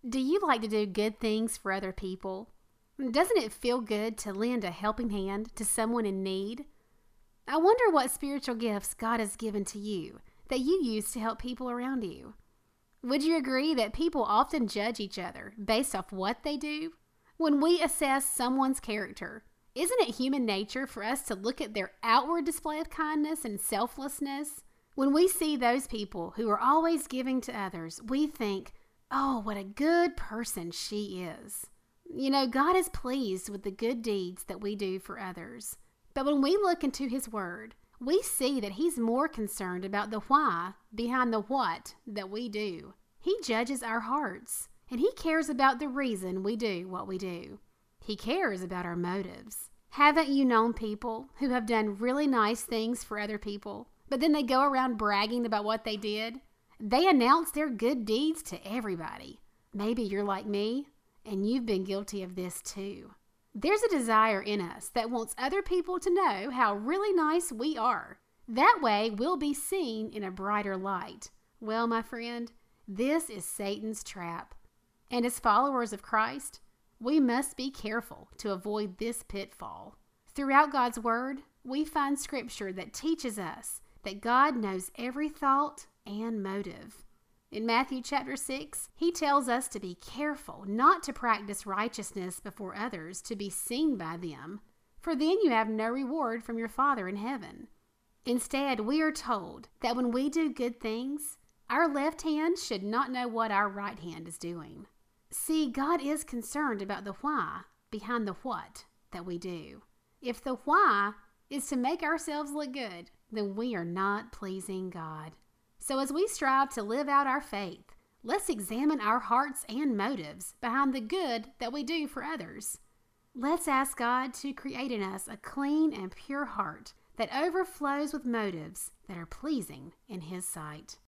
Do you like to do good things for other people? Doesn't it feel good to lend a helping hand to someone in need? I wonder what spiritual gifts God has given to you that you use to help people around you. Would you agree that people often judge each other based off what they do? When we assess someone's character, isn't it human nature for us to look at their outward display of kindness and selflessness? When we see those people who are always giving to others, we think, oh, what a good person she is. You know, God is pleased with the good deeds that we do for others. But when we look into His Word, we see that He's more concerned about the why behind the what that we do. He judges our hearts, and He cares about the reason we do what we do. He cares about our motives. Haven't you known people who have done really nice things for other people, but then they go around bragging about what they did? They announce their good deeds to everybody. Maybe you're like me, and you've been guilty of this too. There's a desire in us that wants other people to know how really nice we are. That way, we'll be seen in a brighter light. Well, my friend, this is Satan's trap. And as followers of Christ, we must be careful to avoid this pitfall. Throughout God's Word, we find scripture that teaches us that God knows every thought and motive. In Matthew chapter 6, He tells us to be careful not to practice righteousness before others to be seen by them, for then you have no reward from your Father in heaven. Instead, we are told that when we do good things, our left hand should not know what our right hand is doing. See, God is concerned about the why behind the what that we do. If the why is to make ourselves look good, then we are not pleasing God. So as we strive to live out our faith, let's examine our hearts and motives behind the good that we do for others. Let's ask God to create in us a clean and pure heart that overflows with motives that are pleasing in His sight.